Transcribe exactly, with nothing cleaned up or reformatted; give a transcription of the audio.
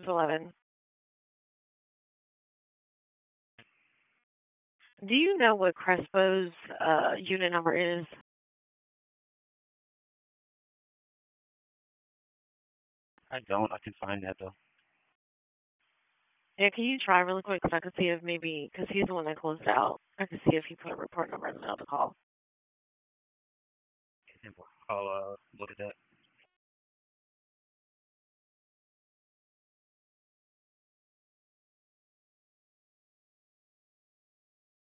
eleven. Do you know what Crespo's uh, unit number is? I don't. I can find that though. Yeah, can you try really quick so I can see if maybe, because he's the one that closed out. I can see if he put a report number in the other call. I'll uh, look at that.